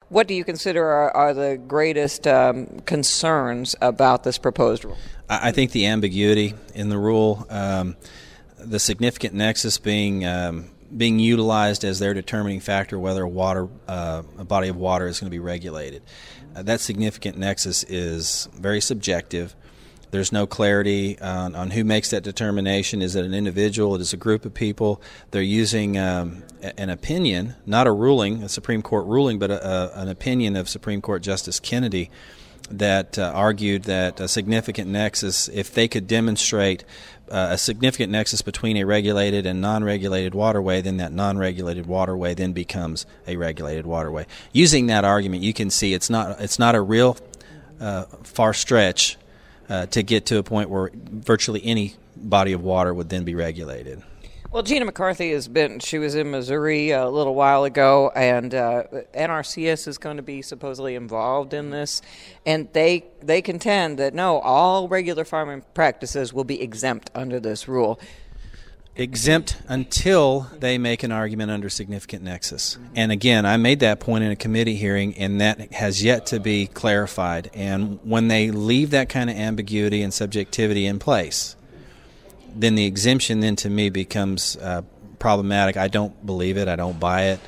What do you consider are the greatest concerns about this proposed rule? I think the ambiguity in the rule, the significant nexus being utilized as their determining factor whether a body of water is going to be regulated. That significant nexus is very subjective. There's no clarity on who makes that determination. Is it an individual? Is it a group of people? They're using an opinion, not a ruling, a Supreme Court ruling, but an opinion of Supreme Court Justice Kennedy that argued that a significant nexus, if they could demonstrate a significant nexus between a regulated and non-regulated waterway, then that non-regulated waterway then becomes a regulated waterway. Using that argument, you can see it's not a real far stretch to get to a point where virtually any body of water would then be regulated. Well, Gina McCarthy she was in Missouri a little while ago, and NRCS is going to be supposedly involved in this, and they contend that no, all regular farming practices will be exempt under this rule. Exempt until they make an argument under significant nexus. And again, I made that point in a committee hearing, and that has yet to be clarified. And when they leave that kind of ambiguity and subjectivity in place, then the exemption then to me becomes problematic. I don't believe it. I don't buy it.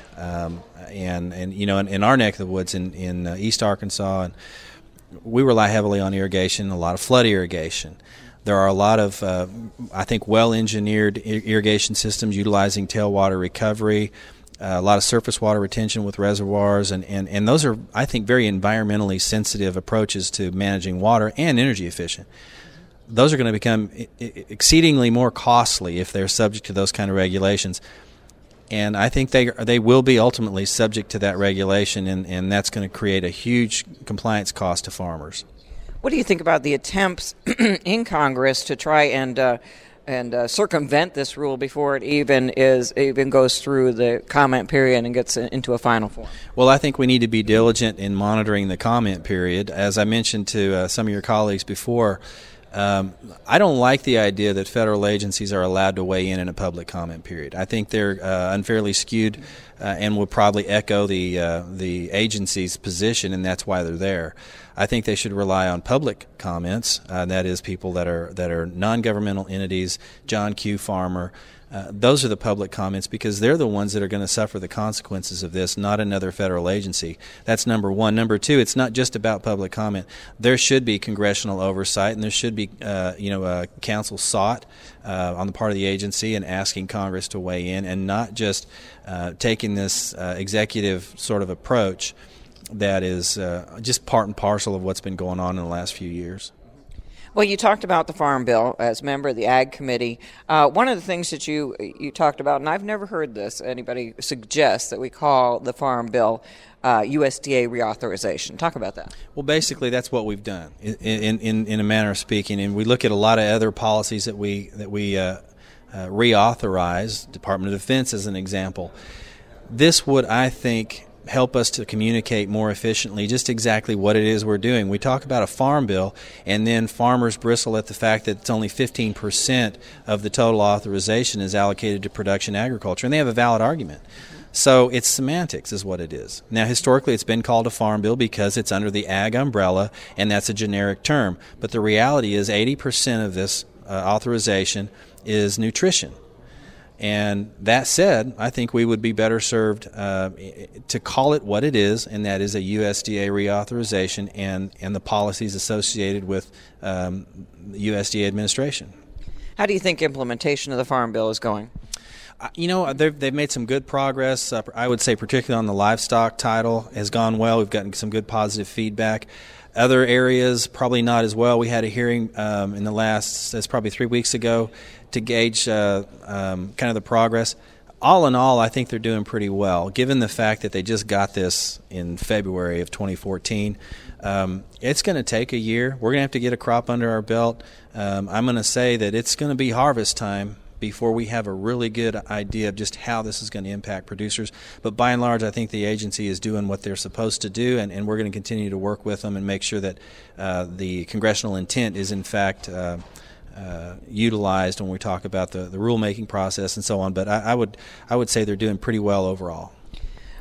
And you know, in our neck of the woods in East Arkansas, and we rely heavily on irrigation, a lot of flood irrigation. There are a lot of, I think, well-engineered irrigation systems utilizing tailwater recovery, a lot of surface water retention with reservoirs, and those are, I think, very environmentally sensitive approaches to managing water and energy efficient. Those are going to become exceedingly more costly if they're subject to those kind of regulations. And I think they will be ultimately subject to that regulation, and that's going to create a huge compliance cost to farmers. What do you think about the attempts in Congress to try and circumvent this rule before it even goes through the comment period and gets into a final form? Well, I think we need to be diligent in monitoring the comment period. As I mentioned to some of your colleagues before, I don't like the idea that federal agencies are allowed to weigh in a public comment period. I think they're unfairly skewed and will probably echo the agency's position, and that's why they're there. I think they should rely on public comments, that is people that are non-governmental entities, John Q. Farmer. Those are the public comments because they're the ones that are going to suffer the consequences of this, not another federal agency. That's number one. Number two, it's not just about public comment. There should be congressional oversight, and there should be counsel sought on the part of the agency and asking Congress to weigh in, and not just taking this executive sort of approach that is just part and parcel of what's been going on in the last few years. Well, you talked about the Farm Bill as a member of the Ag Committee. One of the things that you talked about, and I've never heard anybody suggest that we call the Farm Bill USDA reauthorization. Talk about that. Well, basically, that's what we've done in a manner of speaking, and we look at a lot of other policies that we reauthorize. Department of Defense as an example. This would, I think, help us to communicate more efficiently just exactly what it is we're doing. We talk about a farm bill, and then farmers bristle at the fact that it's only 15% of the total authorization is allocated to production agriculture, and they have a valid argument. So it's semantics is what it is. Now, historically, it's been called a farm bill because it's under the ag umbrella, and that's a generic term. But the reality is 80% of this authorization is nutrition. And that said, I think we would be better served to call it what it is, and that is a USDA reauthorization and the policies associated with the USDA administration. How do you think implementation of the Farm Bill is going? They've made some good progress. I would say particularly on the livestock title has gone well. We've gotten some good positive feedback. Other areas, probably not as well. We had a hearing that's probably 3 weeks ago, to gauge kind of the progress. All in all, I think they're doing pretty well, given the fact that they just got this in February of 2014. It's going to take a year. We're going to have to get a crop under our belt. I'm going to say that it's going to be harvest time before we have a really good idea of just how this is going to impact producers. But by and large, I think the agency is doing what they're supposed to do, and we're going to continue to work with them and make sure that the congressional intent is in fact utilized when we talk about the rulemaking process and so on. But I would say they're doing pretty well overall.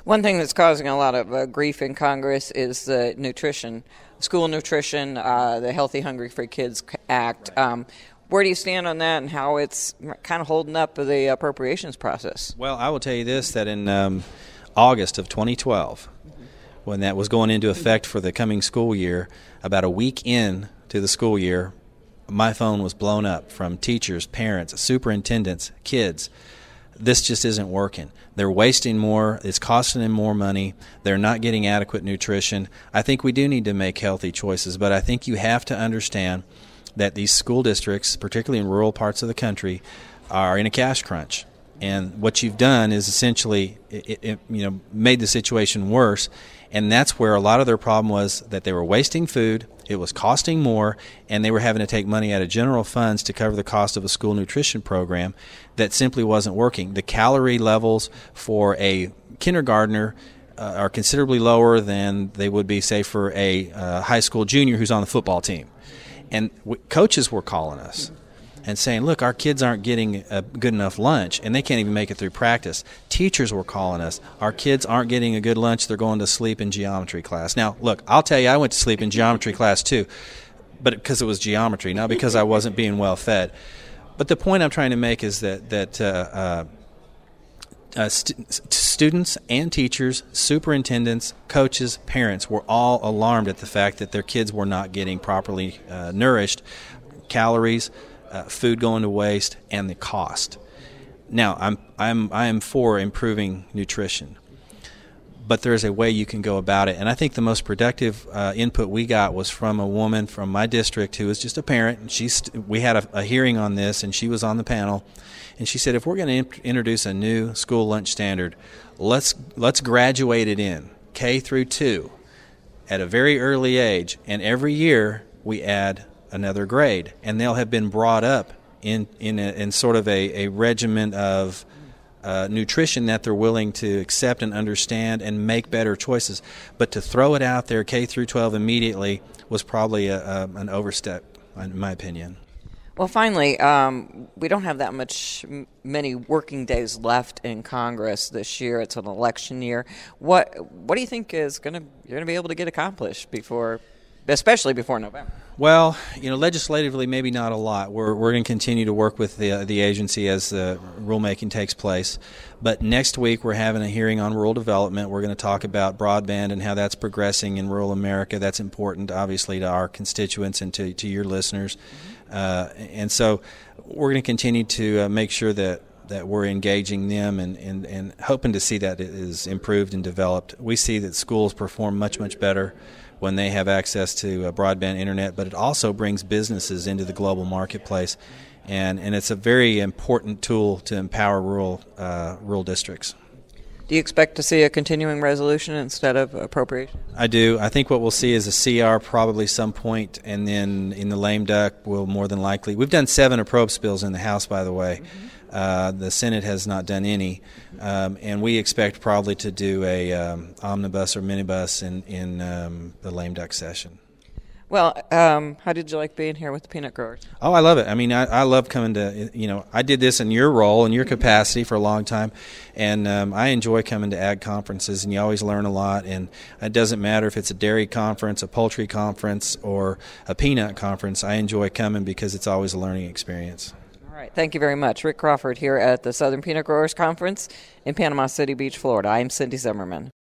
One thing that's causing a lot of grief in Congress is the nutrition, school nutrition, the Healthy Hungry for Kids Act. Where do you stand on that and how it's kind of holding up the appropriations process? Well, I will tell you this, that in August of 2012, when that was going into effect for the coming school year, about a week in to the school year, my phone was blown up from teachers, parents, superintendents, kids. This just isn't working. They're wasting more. It's costing them more money. They're not getting adequate nutrition. I think we do need to make healthy choices, but I think you have to understand that these school districts, particularly in rural parts of the country, are in a cash crunch. And what you've done is essentially made the situation worse. And that's where a lot of their problem was, that they were wasting food, it was costing more, and they were having to take money out of general funds to cover the cost of a school nutrition program that simply wasn't working. The calorie levels for a kindergartner are considerably lower than they would be, say, for a high school junior who's on the football team. And coaches were calling us and saying, look, our kids aren't getting a good enough lunch, and they can't even make it through practice. Teachers were calling us, our kids aren't getting a good lunch, they're going to sleep in geometry class. Now, look, I'll tell you, I went to sleep in geometry class too, but because it was geometry, not because I wasn't being well fed. But the point I'm trying to make is that students and teachers, superintendents, coaches, parents were all alarmed at the fact that their kids were not getting properly nourished, calories, food going to waste, and the cost. Now, I am for improving nutrition, but there's a way you can go about it. And I think the most productive input we got was from a woman from my district who was just a parent. And we had a hearing on this, and she was on the panel. And she said, if we're going to introduce a new school lunch standard, let's graduate it in K through 2 at a very early age, and every year we add another grade, and they'll have been brought up in sort of a regimen of nutrition that they're willing to accept and understand and make better choices. But to throw it out there K through 12 immediately was probably an overstep, in my opinion. Well, finally, we don't have that many working days left in Congress this year. It's an election year. What do you think you're going to be able to get accomplished especially before November? Well, legislatively, maybe not a lot. We're going to continue to work with the agency as the rulemaking takes place. But next week, we're having a hearing on rural development. We're going to talk about broadband and how that's progressing in rural America. That's important, obviously, to our constituents and to your listeners. And so we're going to continue to make sure that we're engaging them and hoping to see that it is improved and developed. We see that schools perform much, much better when they have access to broadband internet, but it also brings businesses into the global marketplace, and it's a very important tool to empower rural districts. Do you expect to see a continuing resolution instead of appropriation? I do. I think what we'll see is a CR probably some point, and then in the lame duck we'll more than likely. We've done 7 appropriations bills in the House, by the way. The Senate has not done any, and we expect probably to do a omnibus or minibus in the lame duck session. Well, how did you like being here with the peanut growers? Oh, I love it. I mean, I love coming to, I did this in your role, in your capacity for a long time, and I enjoy coming to ag conferences, and you always learn a lot, and it doesn't matter if it's a dairy conference, a poultry conference, or a peanut conference. I enjoy coming because it's always a learning experience. All right. Thank you very much. Rick Crawford here at the Southern Peanut Growers Conference in Panama City Beach, Florida. I'm Cindy Zimmerman.